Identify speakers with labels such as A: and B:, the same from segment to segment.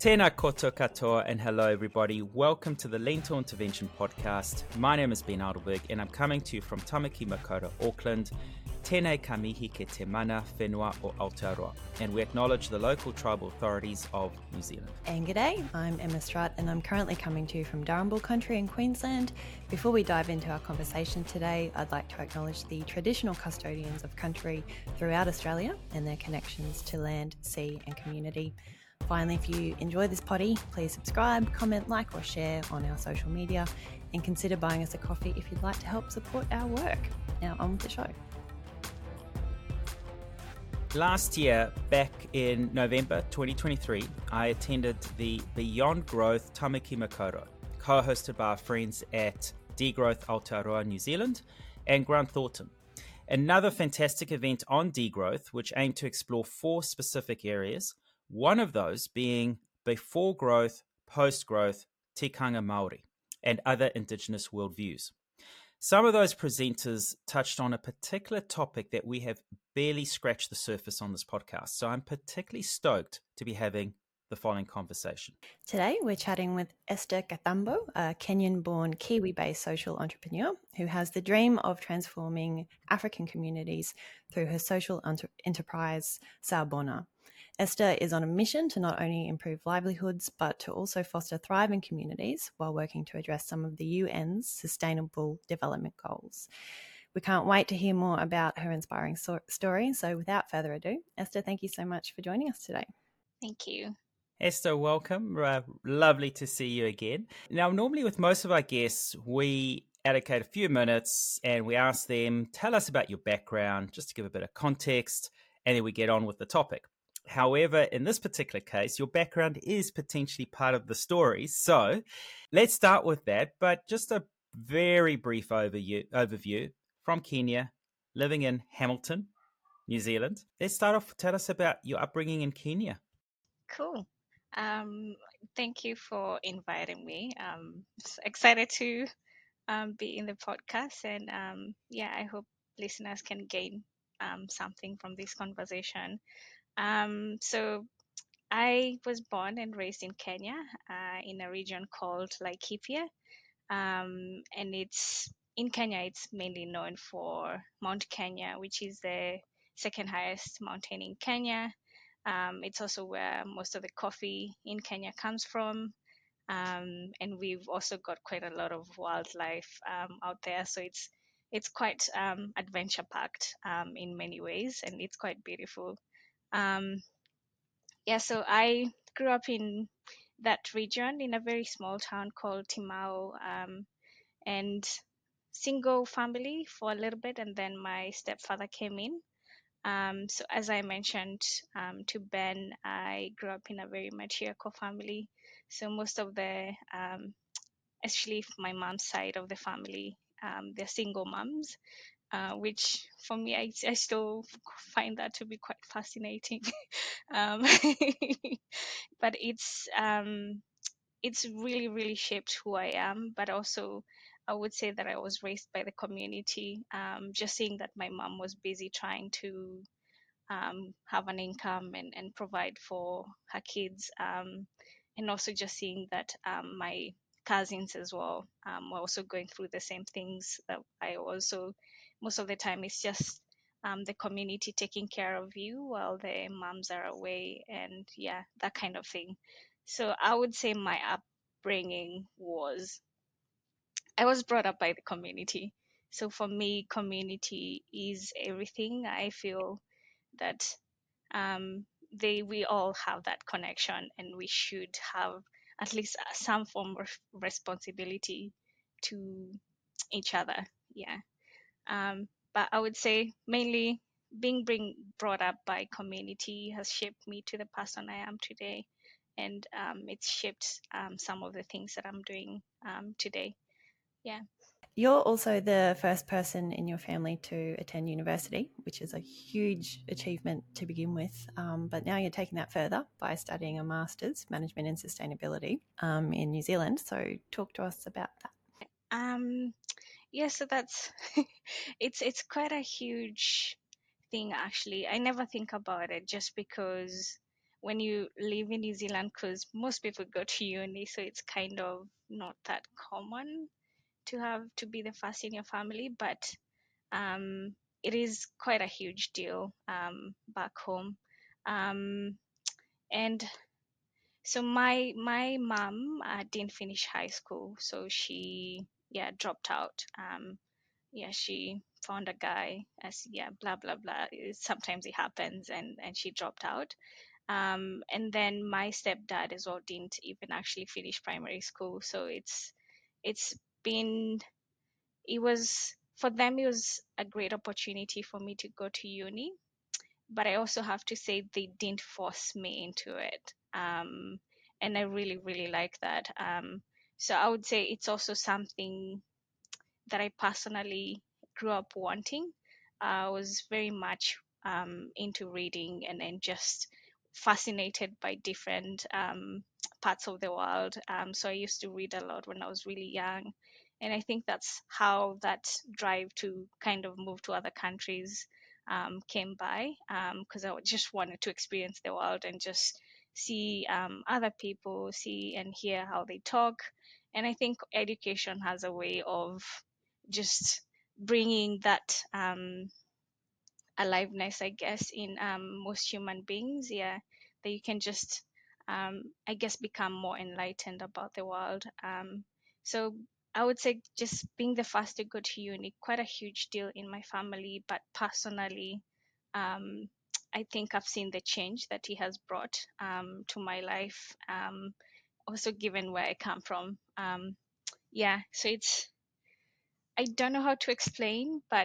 A: Tēnā koto katoa and hello everybody. Welcome to the Lentil Intervention Podcast. My name is Ben Alderberg and I'm coming to you from Tamaki Makaurau, Auckland. Tēnei ka mihi ke te mana whenua o Aotearoa. And we acknowledge the local tribal authorities of New Zealand.
B: And g'day, I'm Emma Strutt and I'm currently coming to you from Darumbal country in Queensland. Before we dive into our conversation today, I'd like to acknowledge the traditional custodians of country throughout Australia and their connections to land, sea and community. Finally, if you enjoy this potty, please subscribe, comment, like or share on our social media and consider buying us a coffee if you'd like to help support our work. Now on with the show.
A: Last year, back in November 2023, I attended the Beyond Growth Tamaki Makaurau, co-hosted by our friends at Degrowth Aotearoa New Zealand and Grant Thornton. Another fantastic event on degrowth, which aimed to explore 4 specific areas, one of those being before growth, post-growth, tikanga Māori, and other Indigenous worldviews. Some of those presenters touched on a particular topic that we have barely scratched the surface on this podcast. So I'm particularly stoked to be having the following conversation.
B: Today, we're chatting with Esther Kathambo, a Kenyan-born Kiwi-based social entrepreneur who has the dream of transforming African communities through her social enterprise, Sawubona. Esther is on a mission to not only improve livelihoods, but to also foster thriving communities while working to address some of the UN's Sustainable Development Goals. We can't wait to hear more about her inspiring story. So without further ado, Esther, thank you so much for joining us today.
C: Thank you.
A: Esther, welcome. Lovely to see you again. Now, normally with most of our guests, we allocate a few minutes and we ask them, tell us about your background, just to give a bit of context, and then we get on with the topic. However, in this particular case, your background is potentially part of the story. So let's start with that, but just a very brief overview from Kenya, living in Hamilton, New Zealand. Let's start off, tell us about your upbringing in Kenya.
C: Cool. Thank you for inviting me. Excited to be in the podcast, and I hope listeners can gain something from this conversation. So I was born and raised in Kenya, in a region called Laikipia, and in Kenya. It's mainly known for Mount Kenya, which is the second highest mountain in Kenya. It's also where most of the coffee in Kenya comes from. And we've also got quite a lot of wildlife out there. So it's quite adventure packed in many ways, and it's quite beautiful. So I grew up in that region in a very small town called Timao, and single family for a little bit, and then my stepfather came in. So as I mentioned to Ben, I grew up in a very matriarchal family. So most of the, especially my mom's side of the family, they're single moms, which for me, I still find that to be quite fascinating. um, but it's really, really shaped who I am, but also I would say that I was raised by the community. Just seeing that my mom was busy trying to have an income and provide for her kids, and also just seeing that my cousins as well were also going through the same things that I also, most of the time it's just the community taking care of you while the moms are away, and that kind of thing. So I would say my upbringing was, I was brought up by the community. So for me, community is everything. I feel that we all have that connection, and we should have at least some form of responsibility to each other. But I would say mainly being brought up by community has shaped me to the person I am today, and it's shaped some of the things that I'm doing today.
B: You're also the first person in your family to attend university, which is a huge achievement to begin with. But now you're taking that further by studying a Master's Management and Sustainability in New Zealand. So talk to us about that.
C: So that's it's quite a huge thing, actually. I never think about it just because when you live in New Zealand, because most people go to uni, so it's kind of not that common to have to be the first in your family, but it is quite a huge deal back home. And so my mom didn't finish high school, so she dropped out. She found a guy, as blah blah blah. Sometimes it happens, and she dropped out. And then my stepdad as well didn't even actually finish primary school, so it's been it was for them, it was a great opportunity for me to go to uni, but I also have to say they didn't force me into it. And I really, really like that. So I would say it's also something that I personally grew up wanting. I was very much into reading and just fascinated by different parts of the world. So I used to read a lot when I was really young. And I think that's how that drive to kind of move to other countries came by, because I just wanted to experience the world and just see other people, see and hear how they talk. And I think education has a way of just bringing that aliveness, I guess, in most human beings. Yeah, that you can just, I guess, become more enlightened about the world. So I would say just being the first to go to uni, quite a huge deal in my family, but personally, I think I've seen the change that he has brought to my life. Also, given where I come from. So I don't know how to explain, but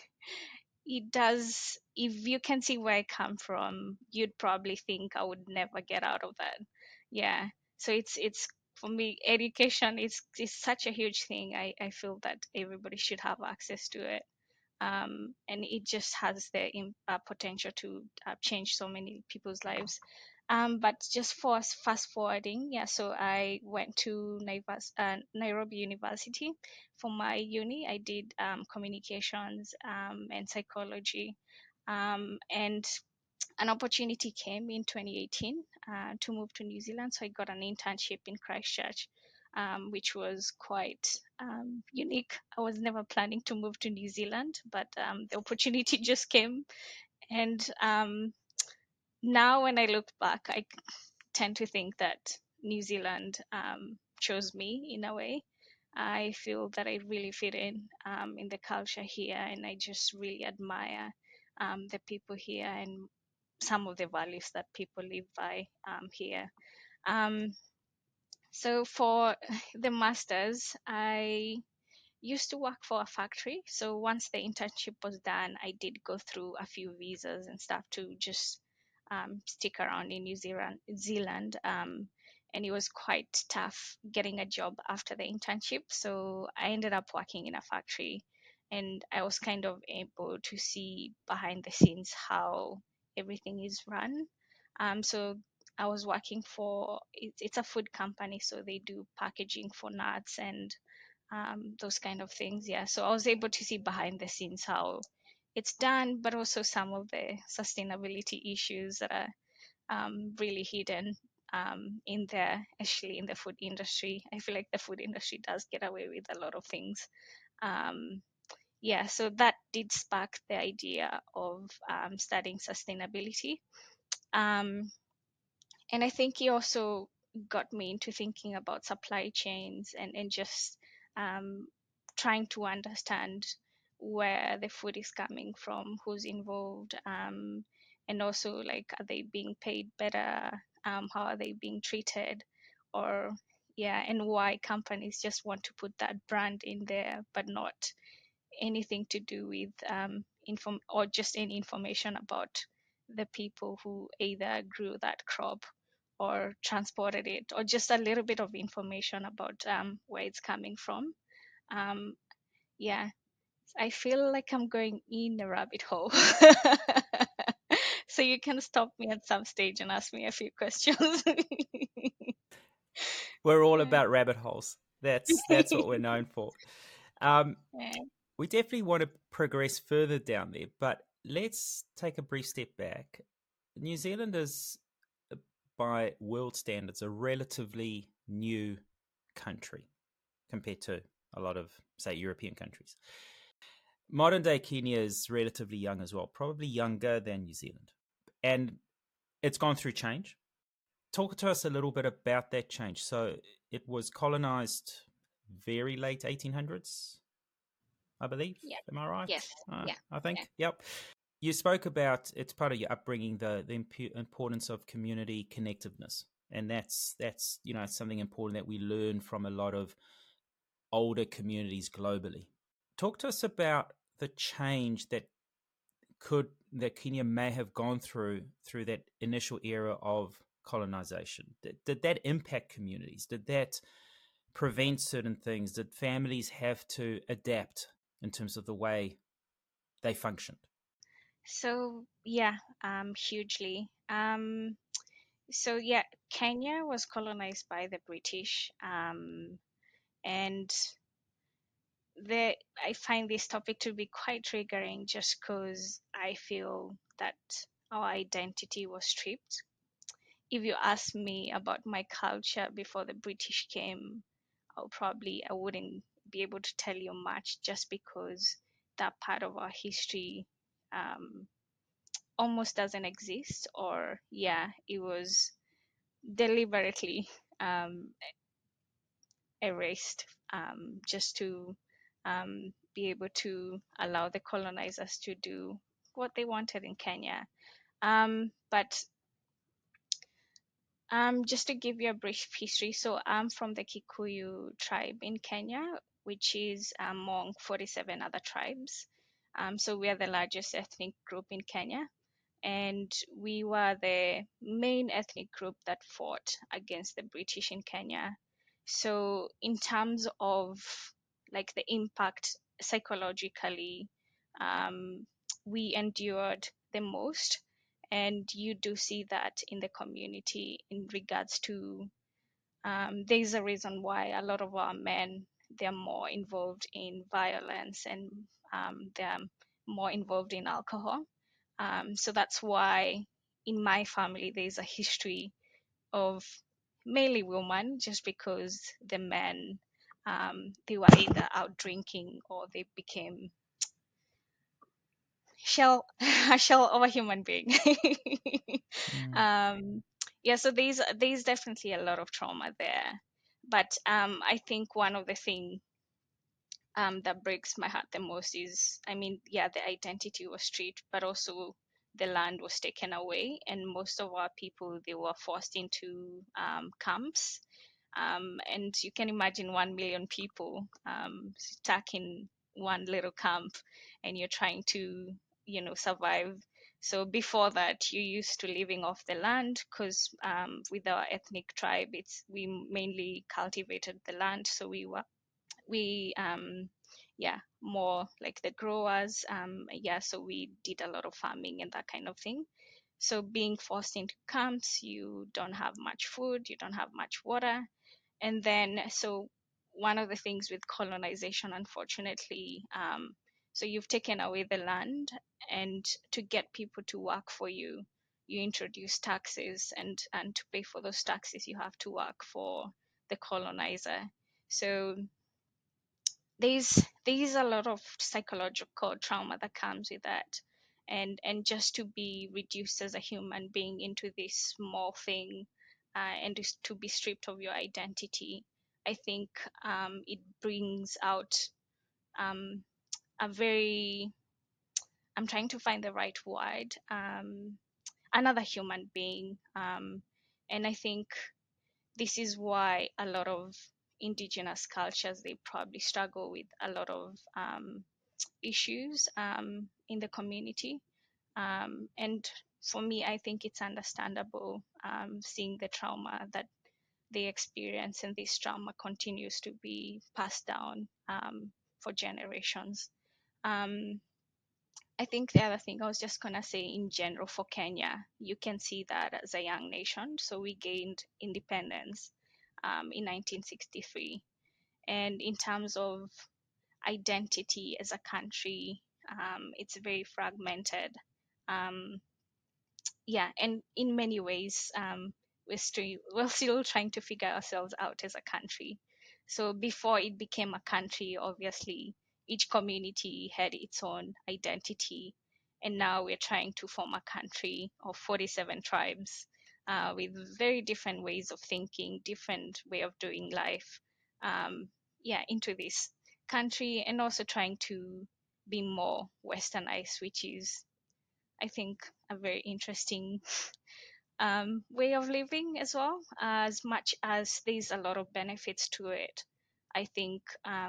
C: it does. If you can see where I come from, you'd probably think I would never get out of that. Yeah. So it's for me, education is such a huge thing. I feel that everybody should have access to it. And it just has the potential to change so many people's lives. But just for fast forwarding, so I went to Nairobi University for my uni. I did communications and psychology, and an opportunity came in 2018 to move to New Zealand. So I got an internship in Christchurch, which was quite unique. I was never planning to move to New Zealand, but the opportunity just came. And now when I look back, I tend to think that New Zealand chose me in a way. I feel that I really fit in the culture here, and I just really admire the people here and some of the values that people live by here. So for the masters, I used to work for a factory. So once the internship was done, I did go through a few visas and stuff to just stick around in New Zealand. And it was quite tough getting a job after the internship. So I ended up working in a factory, and I was kind of able to see behind the scenes how everything is run. So I was working for it's a food company, so they do packaging for nuts and those kind of things. Yeah, so I was able to see behind the scenes how it's done, but also some of the sustainability issues that are really hidden in there, especially in the food industry. I feel like the food industry does get away with a lot of things. So that did spark the idea of studying sustainability. And I think he also got me into thinking about supply chains and just trying to understand where the food is coming from, who's involved, and also like, are they being paid better? How are they being treated? Or and why companies just want to put that brand in there, but not anything to do with or just any information about the people who either grew that crop or transported it, or just a little bit of information about where it's coming from. Um, I feel like I'm going in a rabbit hole. So you can stop me at some stage and ask me a few questions.
A: We're all about rabbit holes. That's what we're known for. We definitely want to progress further down there, but let's take a brief step back. New Zealand is by world standards, a relatively new country compared to a lot of, say, European countries. Modern day Kenya is relatively young as well, probably younger than New Zealand. And it's gone through change. Talk to us a little bit about that change. So it was colonized very late 1800s, I believe.
C: Yeah.
A: Am I right?
C: Yes. Yeah.
A: I think.
C: Yeah.
A: Yep. You spoke about, it's part of your upbringing, the importance of community connectiveness. And that's something important that we learn from a lot of older communities globally. Talk to us about the change that Kenya may have gone through that initial era of colonization. Did that impact communities? Did that prevent certain things? Did families have to adapt in terms of the way they functioned?
C: So yeah, hugely. So yeah, Kenya was colonized by the British, and I find this topic to be quite triggering just because I feel that our identity was stripped. If you ask me about my culture before the British came, I wouldn't be able to tell you much just because that part of our history almost doesn't exist, or yeah, it was deliberately um, erased just to be able to allow the colonizers to do what they wanted in Kenya. But just to give you a brief history, so I'm from the Kikuyu tribe in Kenya, which is among 47 other tribes. So we are the largest ethnic group in Kenya, and we were the main ethnic group that fought against the British in Kenya. So in terms of like the impact psychologically, we endured the most, and you do see that in the community in regards to there's a reason why a lot of our men, they're more involved in violence, and they're more involved in alcohol. So that's why in my family there's a history of mainly women, just because the men, they were either out drinking or they became a shell of a human being.
A: Mm.
C: Yeah, so there's definitely a lot of trauma there, but I think one of the things that breaks my heart the most is, I mean, yeah, the identity was stripped, but also the land was taken away, and most of our people, they were forced into camps. And you can imagine 1 million people stuck in one little camp, and you're trying to, survive. So before that, you used to living off the land, because with our ethnic tribe, we mainly cultivated the land, so we yeah, more like the growers. Yeah, so we did a lot of farming and that kind of thing. So being forced into camps, you don't have much food, you don't have much water. And then, so one of the things with colonization, unfortunately, so you've taken away the land, and to get people to work for you, you introduce taxes, and to pay for those taxes, you have to work for the colonizer. So there's a lot of psychological trauma that comes with that, and just to be reduced as a human being into this small thing, and just to be stripped of your identity, I think it brings out um, a very, I'm trying to find the right word, another human being, and I think this is why a lot of indigenous cultures, they probably struggle with a lot of issues in the community. And for me, I think it's understandable, seeing the trauma that they experience, and this trauma continues to be passed down for generations. Um, I think the other thing I was just going to say, in general, for Kenya, you can see that as a young nation. So we gained independence in 1963. And in terms of identity as a country, it's very fragmented. Yeah, and in many ways, we're still trying to figure ourselves out as a country. So before it became a country, obviously each community had its own identity, and now we're trying to form a country of 47 tribes, with very different ways of thinking, different way of doing life, into this country, and also trying to be more westernized, which is, I think, a very interesting way of living as well. As much as there's a lot of benefits to it, I think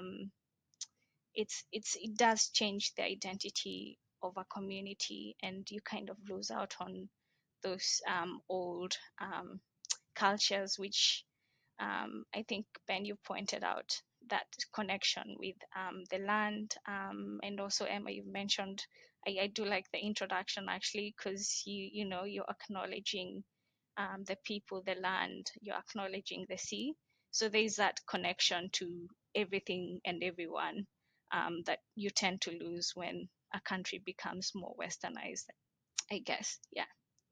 C: it does change the identity of a community, and you kind of lose out on those old cultures, which I think, Ben, you pointed out that connection with the land, and also Emma, you mentioned. I do like the introduction actually, because you're acknowledging the people, the land, you're acknowledging the sea. So there's that connection to everything and everyone that you tend to lose when a country becomes more westernized, I guess. Yeah.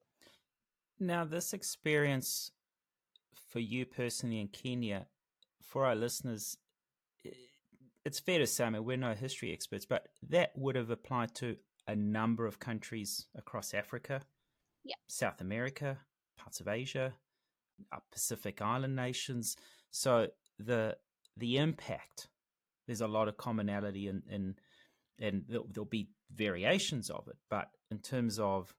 A: Now, this experience for you personally in Kenya, for our listeners, it's fair to say, I mean, we're no history experts, but that would have applied to a number of countries across Africa,
C: Yeah.
A: South America, parts of Asia, Pacific Island nations. So the impact, there's a lot of commonality and there'll be variations of it, but in terms of,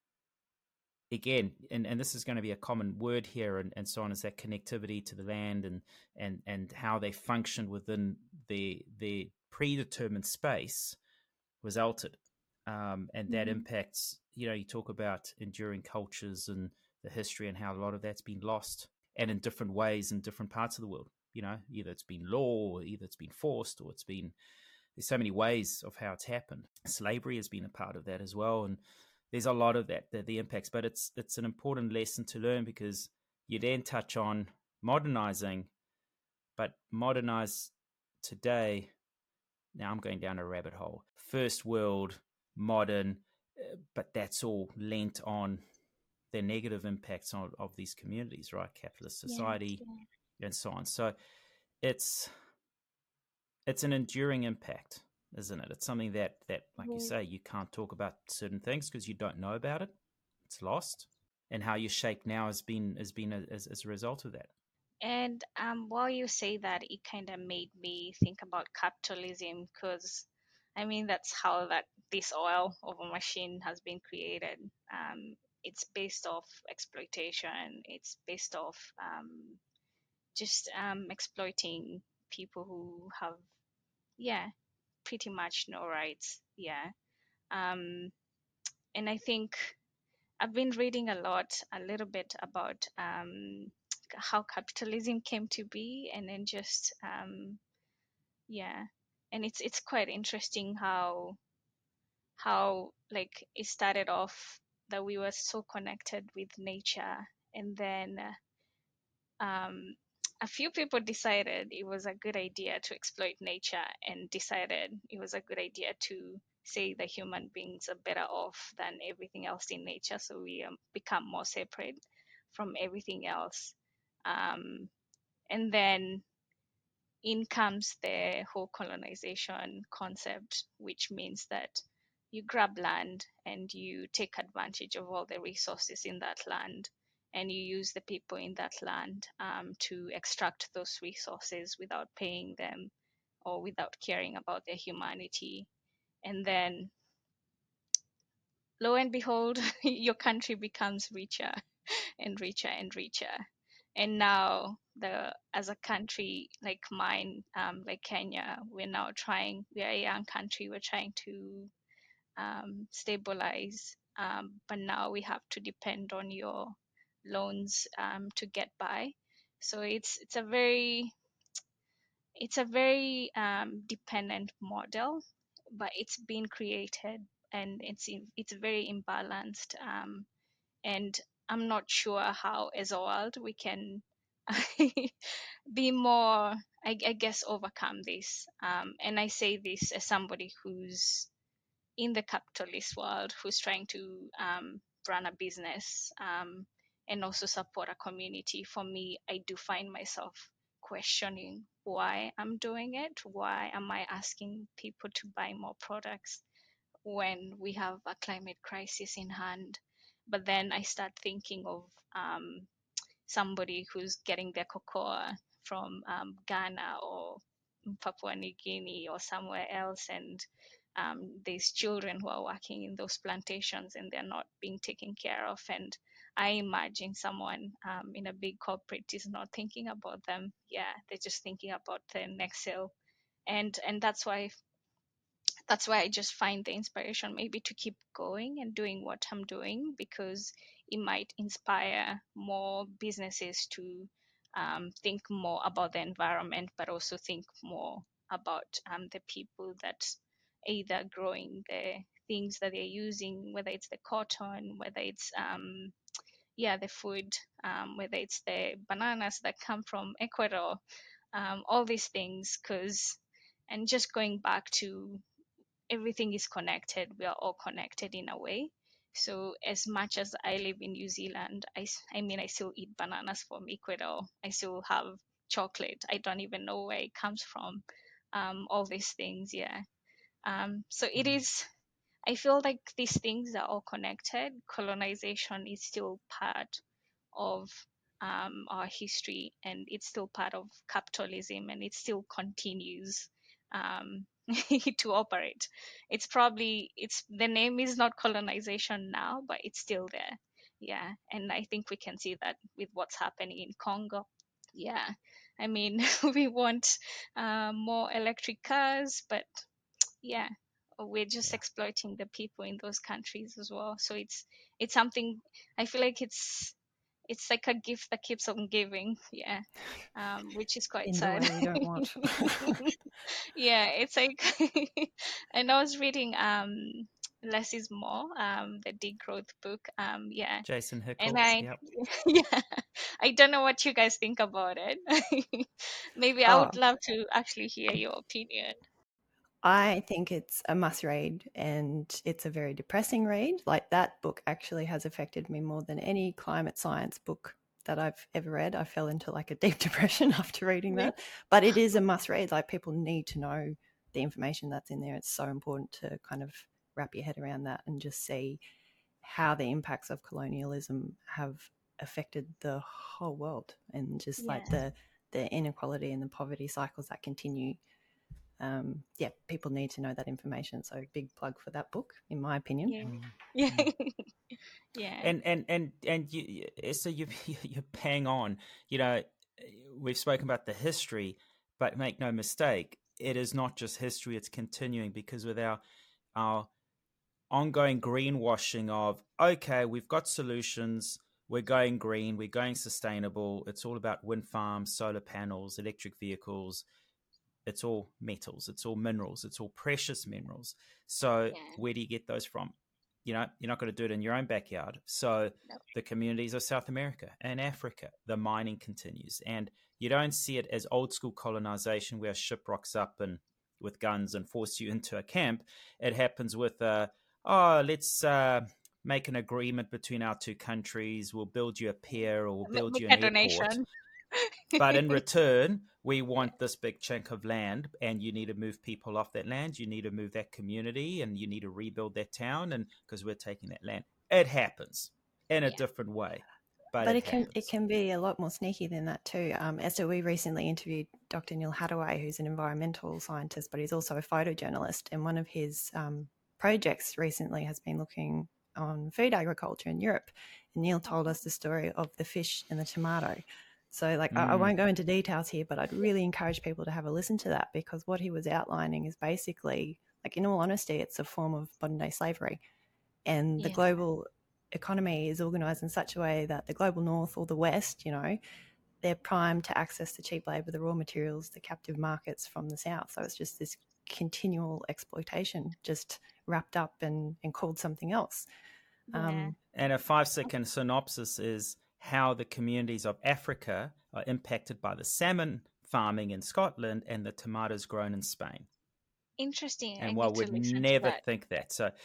A: again, and this is going to be a common word here, and so on, is that connectivity to the land and how they function within their predetermined space was altered, and that impacts. You talk about enduring cultures and the history and how a lot of that's been lost, and in different ways in different parts of the world. Either it's been law, or either it's been forced, or there's so many ways of how it's happened. Slavery has been a part of that as well, and there's a lot of that, the impacts. But it's an important lesson to learn, because you then touch on modernizing, but modernize today. Now I'm going down a rabbit hole. First world, modern, but that's all lent on the negative impacts of these communities, right? Capitalist society, and so on. So it's an enduring impact, isn't it? It's something that like you say, you can't talk about certain things because you don't know about it. It's lost, and how you're shaped now has been as a result of that.
C: And while you say that, it kind of made me think about capitalism, because I mean that's how this oil of a machine has been created. It's based off exploitation. It's based off just exploiting people who have, yeah, pretty much no rights. Yeah. And I think I've been reading a little bit about how capitalism came to be, and then just yeah, and it's quite interesting how like it started off that we were so connected with nature, and then um, a few people decided it was a good idea to exploit nature, and decided it was a good idea to say the human beings are better off than everything else in nature, so we become more separate from everything else. And then in comes the whole colonization concept, which means that you grab land and you take advantage of all the resources in that land, and you use the people in that land to extract those resources without paying them or without caring about their humanity. And then, lo and behold, your country becomes richer and richer and richer. And now, as a country like mine, like Kenya, we are a young country, we're trying to stabilize, but now we have to depend on your loans to get by. So it's a very dependent model, but it's been created, and it's very imbalanced. And I'm not sure how, as a world, we can be more, I guess, overcome this. And I say this as somebody who's in the capitalist world, who's trying to run a business, and also support a community. For me, I do find myself questioning why I'm doing it. Why am I asking people to buy more products when we have a climate crisis in hand? But then I start thinking of somebody who's getting their cocoa from Ghana or Papua New Guinea or somewhere else, and there's children who are working in those plantations and they're not being taken care of. And I imagine someone in a big corporate is not thinking about them. Yeah, they're just thinking about the next sale, and that's why I just find the inspiration maybe to keep going and doing what I'm doing, because it might inspire more businesses to think more about the environment, but also think more about the people that either growing the things that they're using, whether it's the cotton, whether it's the food, whether it's the bananas that come from Ecuador, all these things. And just going back to, everything is connected. We are all connected in a way. So as much as I live in New Zealand, I mean, I still eat bananas from Ecuador. I still have chocolate. I don't even know where it comes from. All these things, yeah. So it is, I feel like these things are all connected. Colonization is still part of our history, and it's still part of capitalism, and it still continues to operate. It's the name is not colonization now, but it's still there. Yeah, and I think we can see that with what's happening in Congo. Yeah, I mean, we want more electric cars, but yeah, we're just exploiting the people in those countries as well. So it's something, I feel like it's like a gift that keeps on giving. Yeah, which is quite
B: In the
C: sad.
B: way we don't want.
C: Yeah, it's like and I was reading less is more, the degrowth book. Yeah,
A: Jason
C: and
A: Hickles. Yep.
C: yeah, I don't know what you guys think about it. Maybe I
B: Oh,
C: would love to actually hear your opinion.
B: I think it's a must read, and it's a very depressing read. Like, that book actually has affected me more than any climate science book that I've ever read. I fell into like a deep depression after reading that, but it is a must read. Like, people need to know the information that's in there. It's so important to kind of wrap your head around that and just see how the impacts of colonialism have affected the whole world, and just like
C: Yeah.
B: the inequality and the poverty cycles that continue. People need to know that information. So big plug for that book, in my opinion.
C: Yeah. Yeah. Yeah.
A: And you, so you're bang on. You know, we've spoken about the history, but make no mistake, it is not just history; it's continuing, because with our ongoing greenwashing of, okay, we've got solutions, we're going green, we're going sustainable. It's all about wind farms, solar panels, electric vehicles. It's all metals, it's all minerals, it's all precious minerals. So
C: Yeah.
A: where do you get those from? You know, you're not going to do it in your own backyard. So
C: No.
A: the communities of South America and Africa, the mining continues. And you don't see it as old school colonization where a ship rocks up and with guns and force you into a camp. It happens with, let's make an agreement between our two countries. We'll build you a pier, or we'll build
C: Make
A: you
C: a
A: an airport.
C: donation.
A: But in return, we want this big chunk of land, and you need to move people off that land. You need to move that community, and you need to rebuild that town, and because we're taking that land. It happens in a different way, but
B: it
A: happens.
B: can be a lot more sneaky than that too. Esther, we recently interviewed Dr. Neil Hattaway, who's an environmental scientist, but he's also a photojournalist, and one of his projects recently has been looking on food agriculture in Europe. And Neil told us the story of the fish and the tomato. So, like, I won't go into details here, but I'd really encourage people to have a listen to that, because what he was outlining is basically, like, in all honesty, it's a form of modern-day slavery. And the global economy is organised in such a way that the global north or the west, you know, they're primed to access the cheap labour, the raw materials, the captive markets from the south. So it's just this continual exploitation, just wrapped up and called something else.
C: Yeah.
A: And a 5-second synopsis is how the communities of Africa are impacted by the salmon farming in Scotland and the tomatoes grown in Spain.
C: Interesting.
A: And
C: I
A: one
C: need to
A: would
C: listen to
A: never
C: that.
A: think that. So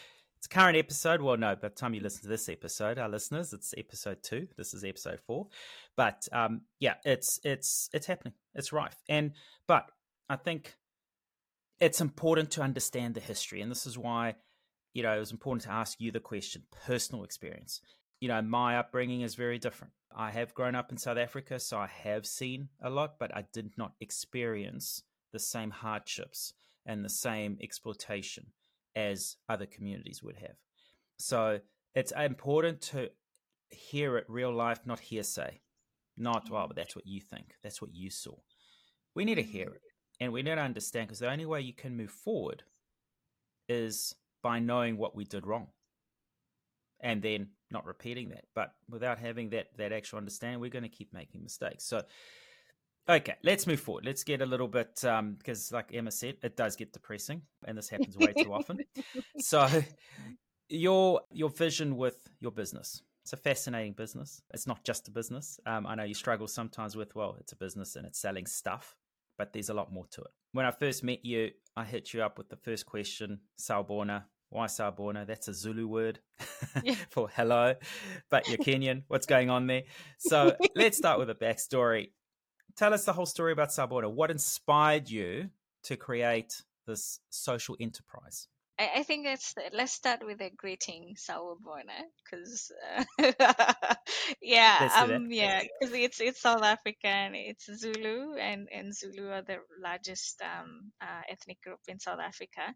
A: It's a current episode. Well, no, by the time you listen to this episode, our listeners, it's episode 2. This is episode 4. But yeah, it's happening. It's rife. But I think it's important to understand the history, and this is why it was important to ask you the question: personal experience. My upbringing is very different. I have grown up in South Africa, so I have seen a lot, but I did not experience the same hardships and the same exploitation as other communities would have. So it's important to hear it real life, not hearsay. Not, well, but that's what you think. That's what you saw. We need to hear it. And we need to understand, because the only way you can move forward is by knowing what we did wrong and then not repeating that. But without having that actual understanding, we're going to keep making mistakes. So, okay, let's move forward. Let's get a little bit, because like Emma said, it does get depressing, and this happens way too often. So your vision with your business. It's a fascinating business. It's not just a business. I know you struggle sometimes with, well, it's a business and it's selling stuff, but there's a lot more to it. When I first met you, I hit you up with the first question, Sawubona. Why Sawubona? That's a Zulu word for hello, but you're Kenyan. What's going on there? So let's start with a backstory. Tell us the whole story about Sawubona. What inspired you to create this social enterprise?
C: I think let's start with a greeting, Sawubona, because
A: Let's do that.
C: yeah, because it's South African, it's Zulu, and Zulu are the largest ethnic group in South Africa.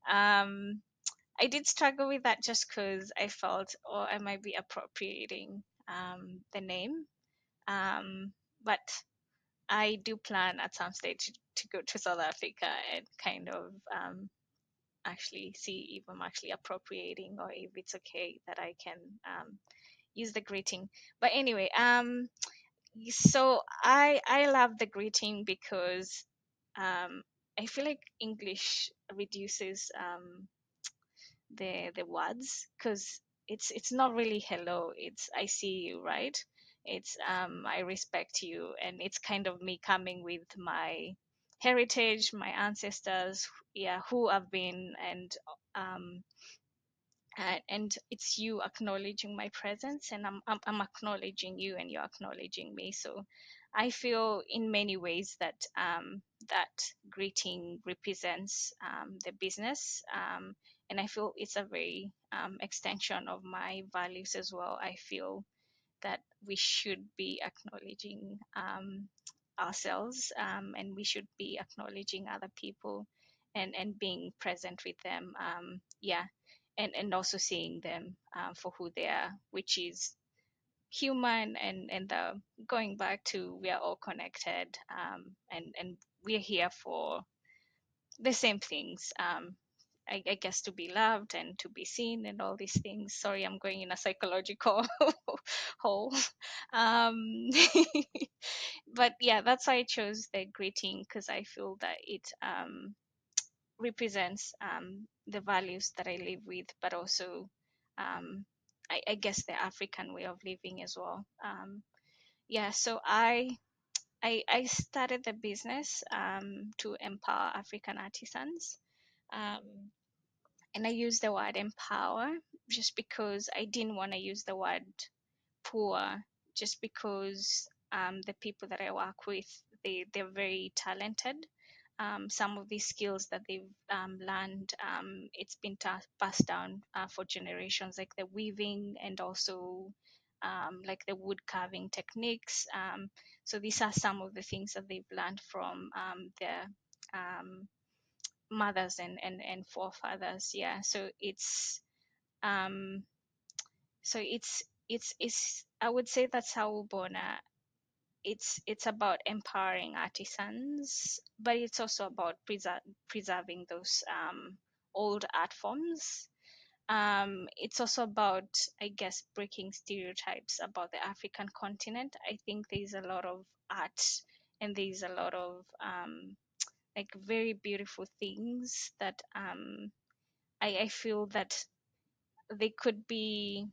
C: I did struggle with that just because I felt, oh, I might be appropriating the name, but I do plan at some stage to go to South Africa and kind of actually see if I'm actually appropriating or if it's okay that I can use the greeting. But anyway, so I love the greeting because I feel like English reduces the words, because it's not really hello, it's I see you, right? It's I respect you, and it's kind of me coming with my heritage, my ancestors, yeah, who have been, um and it's you acknowledging my presence, and I'm acknowledging you and you're acknowledging me. So I feel in many ways that that greeting represents the business, and I feel it's a very extension of my values as well. I feel that we should be acknowledging ourselves, and we should be acknowledging other people, and being present with them, yeah, and also seeing them for who they are, which is human, and going back to we are all connected, and we're here for the same things, I guess, to be loved and to be seen and all these things. Sorry, I'm going in a psychological hole. Um, but yeah, that's why I chose the greeting, because I feel that it represents the values that I live with, but also I guess the African way of living as well. Yeah, so I started the business to empower African artisans. Um, and I use the word empower just because I didn't want to use the word poor, just because the people that I work with, they're very talented. Some of these skills that they've learned, it's been passed down for generations, like the weaving and also like the wood carving techniques. So these are some of the things that they've learned from their mothers and forefathers. Yeah, so um it's I would say that's how Bona, it's about empowering artisans, but it's also about preserving those old art forms. It's also about, I guess, breaking stereotypes about the African continent. I think there's a lot of art, and there's a lot of like very beautiful things that I feel that they could be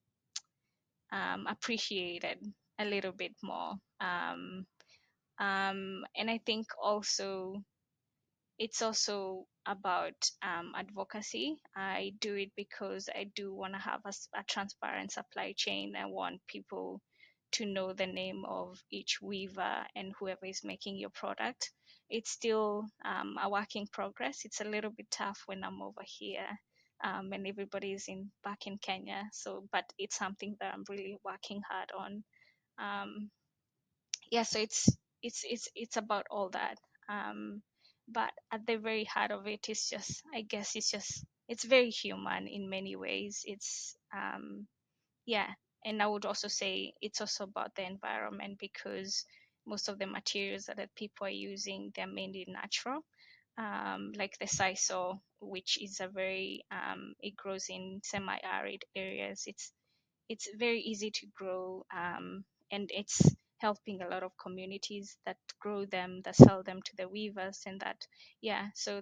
C: appreciated a little bit more. And I think also it's also about advocacy. I do it because I do want to have a transparent supply chain. I want people to know the name of each weaver and whoever is making your product. It's still a work in progress. It's a little bit tough when I'm over here, and everybody's back in Kenya. So, but it's something that I'm really working hard on. Um, yeah, so it's about all that. But at the very heart of it is just, I guess it's just, it's very human in many ways. It's yeah. And I would also say it's also about the environment, because most of the materials that people are using, they're mainly natural, like the sisal, which is a very it grows in semi-arid areas. It's very easy to grow, and it's helping a lot of communities that grow them, that sell them to the weavers, and that, yeah. So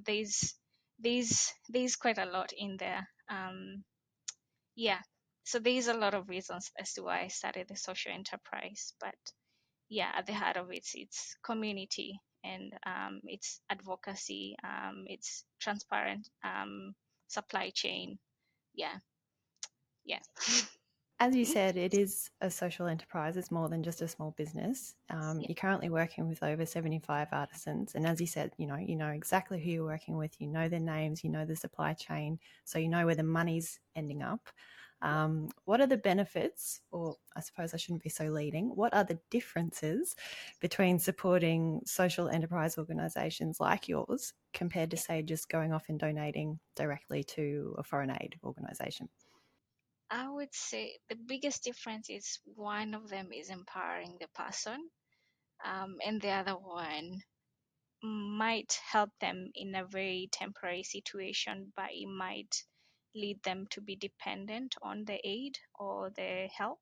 C: there's quite a lot in there. Yeah, so there's a lot of reasons as to why I started the social enterprise. But yeah, at the heart of it, it's community, and it's advocacy, it's transparent supply chain. Yeah, yeah.
B: As you said, it is a social enterprise. It's more than just a small business.
C: Yeah.
B: You're currently working with over 75 artisans. And as you said, you know exactly who you're working with. You know their names, you know the supply chain, so you know where the money's ending up. What are the benefits, or I suppose I shouldn't be so leading, what are the differences between supporting social enterprise organisations like yours compared to, say, just going off and donating directly to a foreign aid organisation?
C: I would say the biggest difference is one of them is empowering the person, and the other one might help them in a very temporary situation, but it might lead them to be dependent on the aid or the help.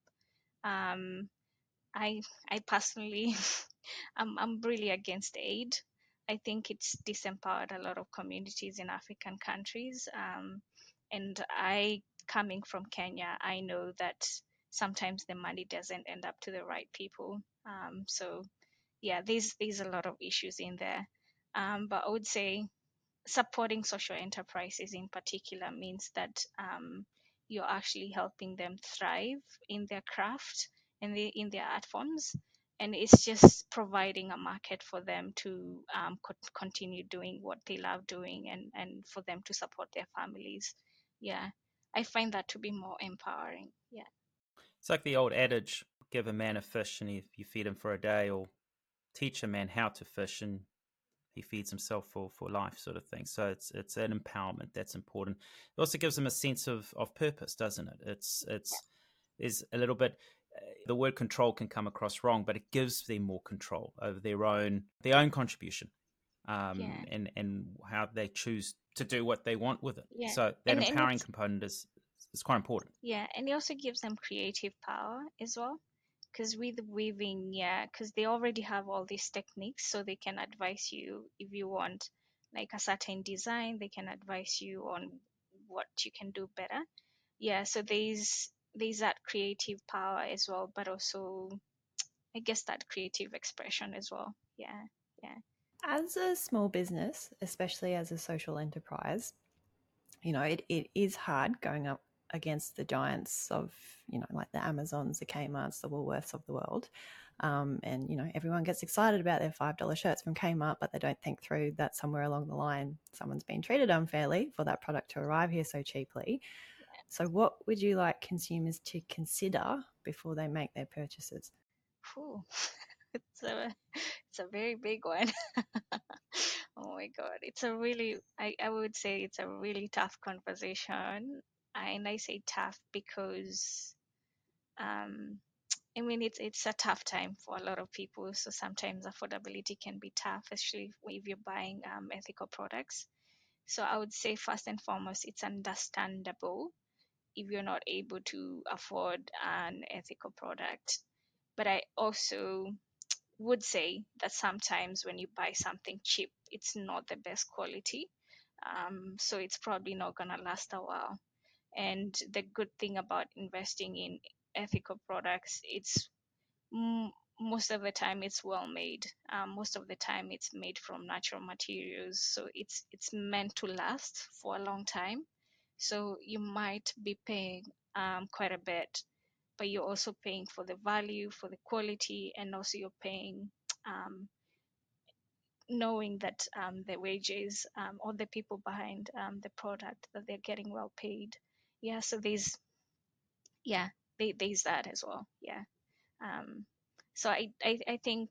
C: Um, I I personally I'm really against aid. I think it's disempowered a lot of communities in African countries. And I, coming from Kenya, I know that sometimes the money doesn't end up to the right people. So yeah, there's a lot of issues in there. But I would say supporting social enterprises in particular means that you're actually helping them thrive in their craft and in their art forms, and it's just providing a market for them to continue doing what they love doing, and for them to support their families. Yeah, I find that to be more empowering. Yeah.
A: It's like the old adage: give a man a fish and you feed him for a day, or teach a man how to fish and he feeds himself for life, sort of thing. So it's an empowerment that's important. It also gives them a sense of purpose, doesn't it? It's is a little bit, the word control can come across wrong, but it gives them more control over their own contribution,
C: Yeah.
A: and how they choose to do what they want with it.
C: Yeah.
A: So that
C: And
A: empowering
C: it's,
A: component is quite important.
C: yeah, and it also gives them creative power as well. Because with weaving, yeah, because they already have all these techniques, so they can advise you if you want like a certain design, they can advise you on what you can do better. Yeah, so there's that creative power as well, but also I guess that creative expression as well. Yeah, yeah,
B: As a small business, especially as a social enterprise, it is hard going up against the giants of, like the Amazons, the Kmarts, the Woolworths of the world. And, everyone gets excited about their $5 shirts from Kmart, but they don't think through that somewhere along the line, someone's been treated unfairly for that product to arrive here so cheaply. So what would you like consumers to consider before they make their purchases?
C: Whew. it's a it's a very big one. Oh my God. It's a really, I would say it's a really tough conversation. And I say tough because, um, I mean, it's a tough time for a lot of people. So sometimes affordability can be tough, especially if you're buying ethical products. So I would say first and foremost, it's understandable if you're not able to afford an ethical product. But I also would say that sometimes when you buy something cheap, it's not the best quality. So it's probably not going to last a while. And the good thing about investing in ethical products, it's most of the time it's well made. Most of the time it's made from natural materials, so it's meant to last for a long time. So you might be paying quite a bit, but you're also paying for the value, for the quality, and also you're paying um, knowing that the wages or the people behind the product, that they're getting well paid. Yeah, so yeah, there's that as well. Yeah. Um, so I think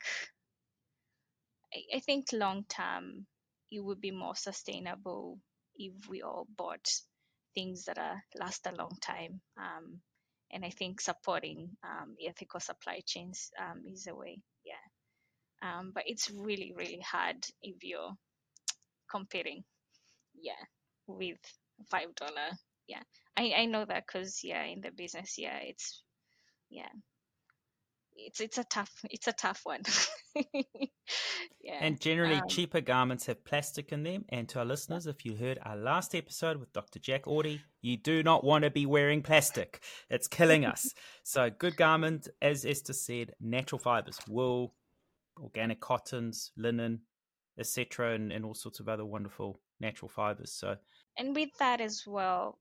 C: I think long term it would be more sustainable if we all bought things that are last a long time. And I think supporting ethical supply chains is a way. Yeah. But it's really, really hard if you're competing, yeah, with $5. Yeah. I know that because, yeah, in the business, yeah, yeah, it's a tough one. Yeah.
A: And generally,
C: Um,
A: cheaper garments have plastic in them. And to our listeners, if you heard our last episode with Dr. Jack Audie, you do not want to be wearing plastic. It's killing us. So, good garment, as Esther said, natural fibers, wool, organic cottons, linen, etc., and all sorts of other wonderful natural fibers. So,
C: and with that as well,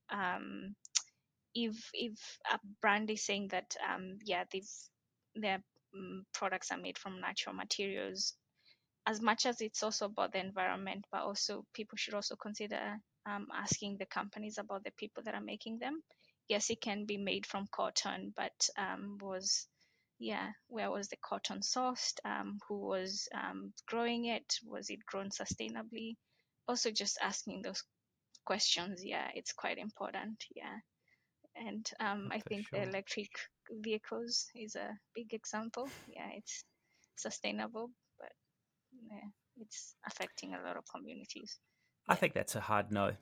C: if a brand is saying that yeah, their products are made from natural materials, as much as it's also about the environment, but also people should also consider asking the companies about the people that are making them. Yes, it can be made from cotton, but where was the cotton sourced? Who was growing it? Was it grown sustainably? Also, just asking those questions, yeah, it's quite important. Yeah. And I
A: for
C: think the
A: sure.
C: electric vehicles is a big example. Yeah, it's sustainable, but yeah, it's affecting a lot of communities.
A: I
C: Yeah.
A: think that's a hard no.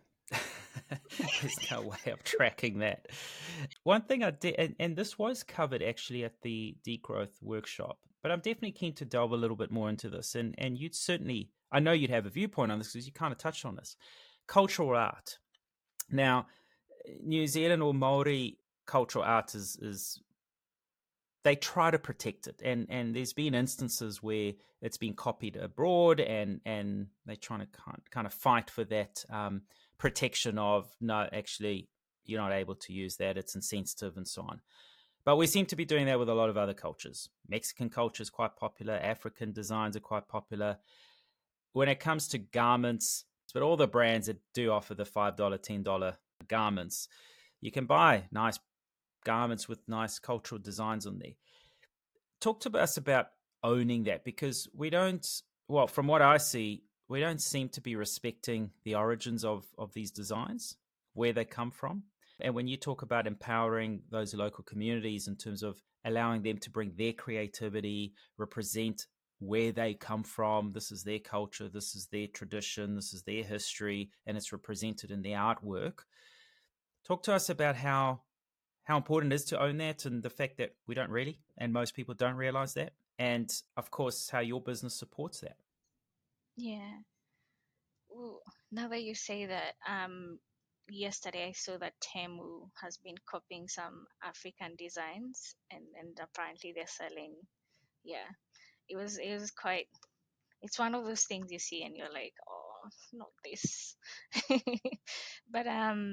A: There's no way of tracking that. One thing I did, and this was covered actually at the Degrowth workshop, but I'm definitely keen to delve a little bit more into this. And you'd certainly, I know you'd have a viewpoint on this because you kind of touched on this. Cultural art. Now, New Zealand or Maori cultural art is they try to protect it, and there's been instances where it's been copied abroad, and they're trying to kind of fight for that protection of, no, actually you're not able to use that, it's insensitive and so on. But we seem to be doing that with a lot of other cultures. Mexican culture is quite popular, African designs are quite popular when it comes to garments. But all the brands that do offer the $5 $10 garments, you can buy nice garments with nice cultural designs on there. Talk to us about owning that, because we don't, well, from what I see, we don't seem to be respecting the origins of these designs, where they come from. And when you talk about empowering those local communities in terms of allowing them to bring their creativity, represent where they come from, this is their culture, this is their tradition, this is their history, and it's represented in their artwork. Talk to us about how important it is to own that, and the fact that we don't really, and most people don't realize that. And of course, how your business supports that.
C: Yeah. Ooh, now that you say that, yesterday I saw that Temu has been copying some African designs, and apparently they're selling. Yeah, it was quite. It's one of those things you see and you're like, oh, not this. But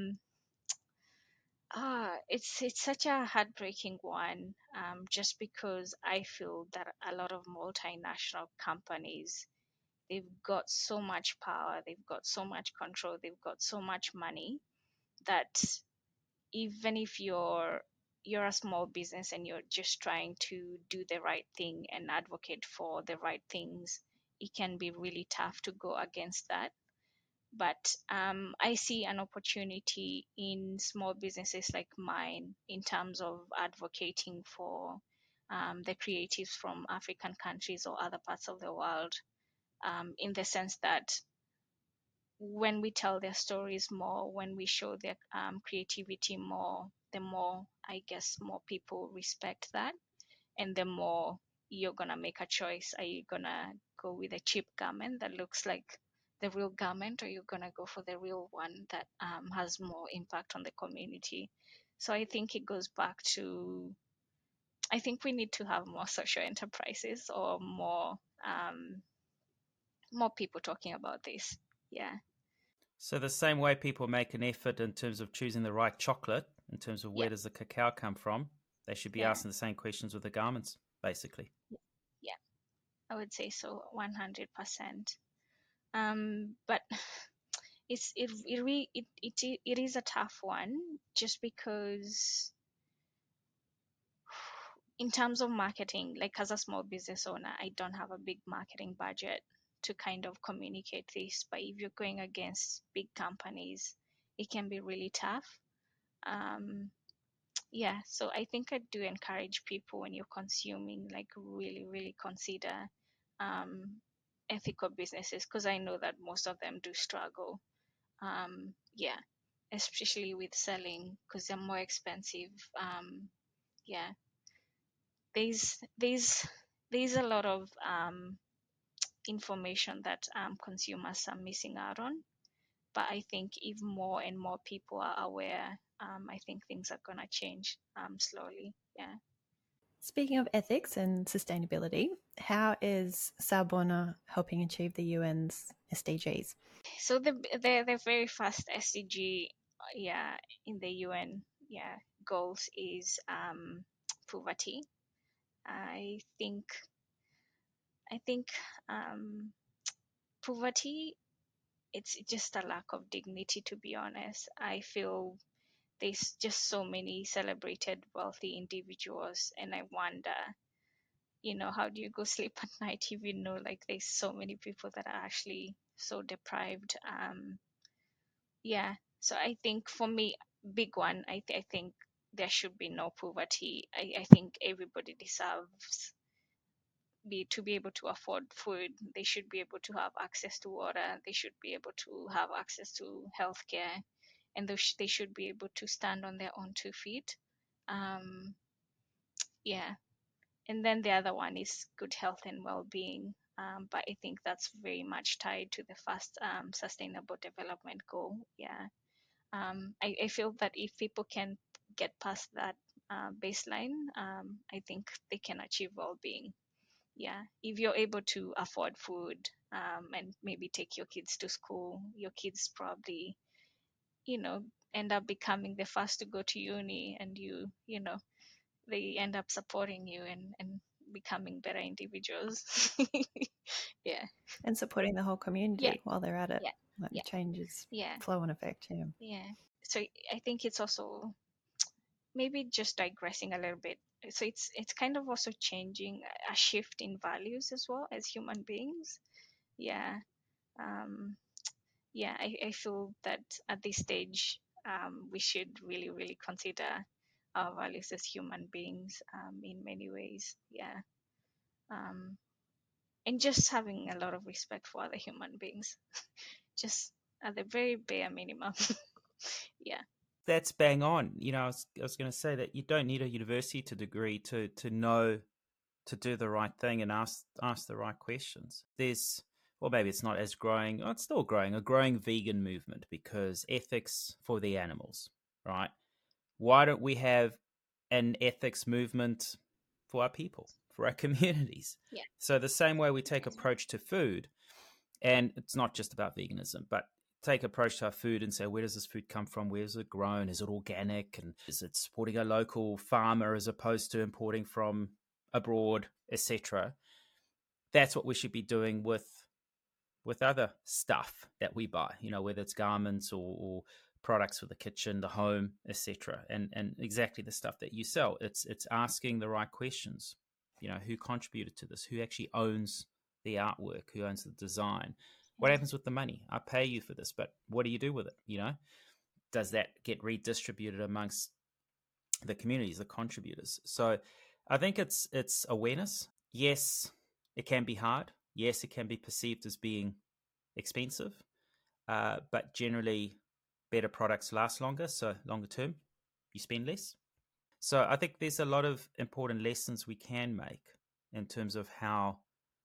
C: it's such a heartbreaking one, just because I feel that a lot of multinational companies, they've got so much power, they've got so much control, they've got so much money that even if you're a small business and you're just trying to do the right thing and advocate for the right things, it can be really tough to go against that. But I see an opportunity in small businesses like mine in terms of advocating for the creatives from African countries or other parts of the world, in the sense that when we tell their stories more, when we show their creativity more, the more, I guess, more people respect that, and the more you're gonna make a choice. Are you gonna go with a cheap garment that looks like the real garment, or you're gonna go for the real one that has more impact on the community? So I think it goes back to I think we need to have more social enterprises or more people talking about this. Yeah.
A: So the same way people make an effort in terms of choosing the right chocolate, in terms of
C: Yeah.
A: where does the cacao come from, they should be
C: Yeah.
A: asking the same questions with the garments, basically.
C: Yeah. I would say so, 100%. But it is a tough one, just because in terms of marketing, like as a small business owner, I don't have a big marketing budget to kind of communicate this. But if you're going against big companies, it can be really tough. Um, yeah, so I think I do encourage people, when you're consuming, like really, really consider um, ethical businesses, because I know that most of them do struggle. Yeah, especially with selling, because they're more expensive. Yeah, there's a lot of information that consumers are missing out on. But I think if more and more people are aware, I think things are gonna change slowly. Yeah.
B: Speaking of ethics and sustainability, how is Sabona helping achieve the UN's SDGs?
C: So the very first SDG, yeah, in the UN, yeah, goals is poverty. I think I think um, poverty, it's just a lack of dignity, to be honest. I feel there's just so many celebrated wealthy individuals, and I wonder, how do you go sleep at night if you know, like, there's so many people that are actually so deprived. Yeah, so I think for me, big one, I think there should be no poverty. I think everybody deserves to be able to afford food. They should be able to have access to water. They should be able to have access to healthcare, and they should be able to stand on their own 2 feet. Um, yeah, and then the other one is good health and well-being. But I think that's very much tied to the first sustainable development goal. Yeah. I feel that if people can get past that baseline, I think they can achieve well-being. Yeah, if you're able to afford food, and maybe take your kids to school, your kids probably, you know, end up becoming the first to go to uni, and they end up supporting you and becoming better individuals. Yeah.
B: And supporting the whole
C: Yeah.
B: community while they're at it.
C: Yeah.
B: Like
C: Yeah.
B: changes
C: Yeah.
B: flow and effect. Yeah.
C: Yeah. So I think it's also, maybe just digressing a little bit. So it's kind of also changing, a shift in values as well as human beings. Yeah. Um, yeah, I feel that at this stage, we should really, really consider our values as human beings, in many ways. Yeah. Um, and just having a lot of respect for other human beings, just at the very bare minimum. Yeah.
A: That's bang on. I was going to say that you don't need a university degree to know to do the right thing and ask the right questions. Or maybe it's not as growing. Oh, it's still growing. A growing vegan movement because ethics for the animals, right? Why don't we have an ethics movement for our people, for our communities?
C: Yeah.
A: So the same way we take approach to food, and it's not just about veganism, but take approach to our food and say, where does this food come from? Where is it grown? Is it organic? And is it supporting a local farmer as opposed to importing from abroad, etc.? That's what we should be doing with other stuff that we buy, whether it's garments or products for the kitchen, the home, etc. And exactly the stuff that you sell. It's asking the right questions. Who contributed to this? Who actually owns the artwork? Who owns the design? What happens with the money? I pay you for this, but what do you do with it? Does that get redistributed amongst the communities, the contributors? So I think it's awareness. Yes, it can be hard. Yes, it can be perceived as being expensive, but generally better products last longer. So longer term, you spend less. So I think there's a lot of important lessons we can make in terms of how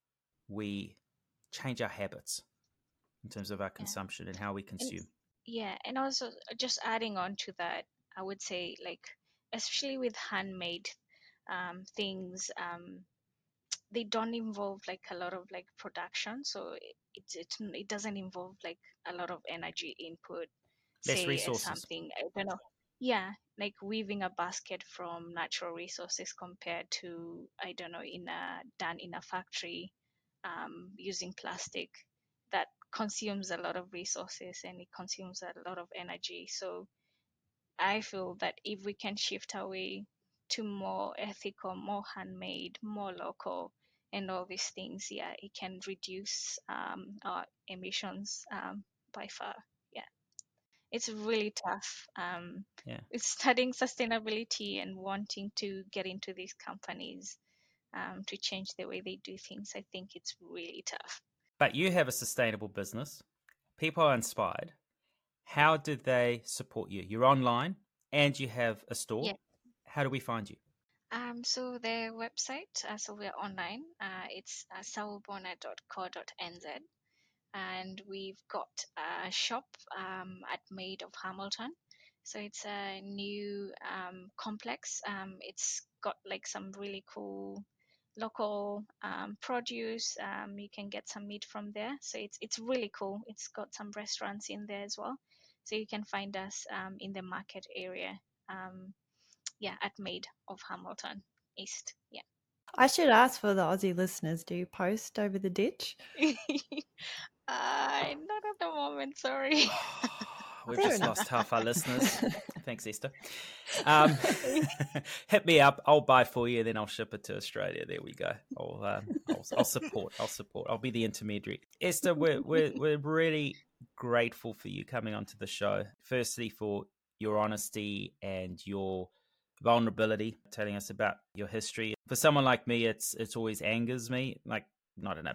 A: we change our habits in terms of our
C: Yeah.
A: consumption and how we
C: And
A: consume.
C: yeah, and also just adding on to that, I would say, like, especially with handmade things. They don't involve like a lot of like production, so it doesn't involve like a lot of energy input.
A: Less
C: Say
A: resources.
C: something, I don't know, yeah, like weaving a basket from natural resources compared to, I don't know, done in a factory, using plastic that consumes a lot of resources and it consumes a lot of energy. So I feel that if we can shift away to more ethical, more handmade, more local, and all these things, yeah, it can reduce our emissions by far. Yeah, it's really tough.
A: Yeah.
C: It's studying sustainability and wanting to get into these companies to change the way they do things. I think it's really tough.
A: But you have a sustainable business. People are inspired. How did they support you? You're online and you have a store.
C: Yeah.
A: How do we find you?
C: So the website, so we're online. It's sawubona.co.nz, and we've got a shop at Made of Hamilton. So it's a new complex. It's got like some really cool local produce. You can get some meat from there. So it's really cool. It's got some restaurants in there as well. So you can find us in the market area. At Made of Hamilton East. Yeah.
B: I should ask for the Aussie listeners, do you post over the ditch?
C: Not at the moment, sorry.
A: We've
B: Fair
A: just
B: enough.
A: lost half our listeners. Thanks, Esther. Hit me up. I'll buy for you, then I'll ship it to Australia. There we go. I'll support. I'll be the intermediary. Esther, we're really grateful for you coming onto the show. Firstly, for your honesty and your vulnerability, telling us about your history. For someone like me, it's always angers me, like not in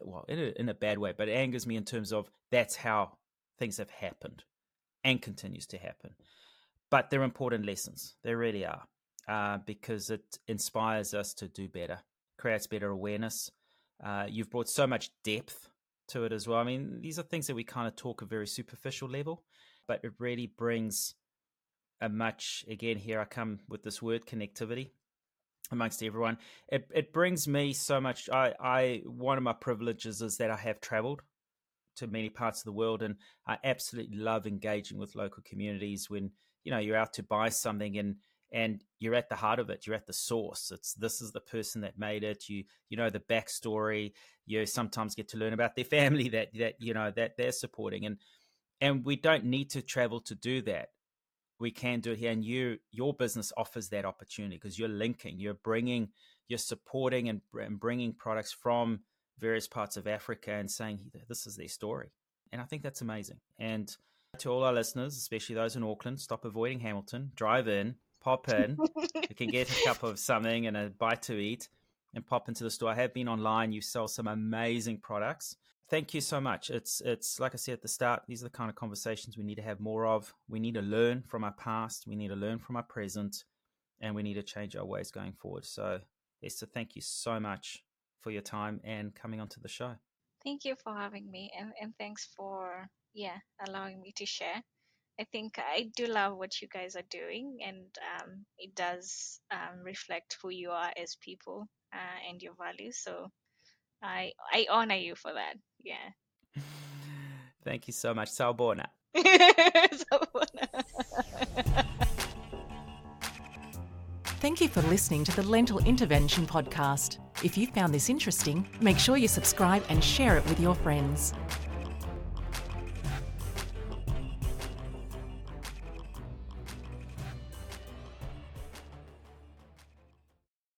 A: a bad way, but it angers me in terms of that's how things have happened and continues to happen. But they're important lessons. They really are, because it inspires us to do better, creates better awareness. You've brought so much depth to it as well. I mean, these are things that we kind of talk a very superficial level, but it really brings a much, again, here I come with this word, connectivity amongst everyone. It brings me so much. One of my privileges is that I have traveled to many parts of the world, and I absolutely love engaging with local communities when, you're out to buy something and you're at the heart of it. You're at the source. This is the person that made it. You know the backstory. You sometimes get to learn about their family that they're supporting, and we don't need to travel to do that. We can do it here, and your business offers that opportunity because you're linking, you're supporting and bringing products from various parts of Africa and saying this is their story. And I think that's amazing. And to all our listeners, especially those in Auckland, stop avoiding Hamilton, drive in, pop in. You can get a cup of something and a bite to eat and pop into the store. I have been online. You sell some amazing products. Thank you so much. It's like I said at the start, these are the kind of conversations we need to have more of. We need to learn from our past. We need to learn from our present, and we need to change our ways going forward. So, Esther, thank you so much for your time and coming onto the show.
C: Thank you for having me, and thanks for allowing me to share. I think I do love what you guys are doing, and it does reflect who you are as people and your values. So I honor you for that. Yeah.
A: Thank you so much. Sawubona.
D: Thank you for listening to the Lentil Intervention Podcast. If you found this interesting, make sure you subscribe and share it with your friends.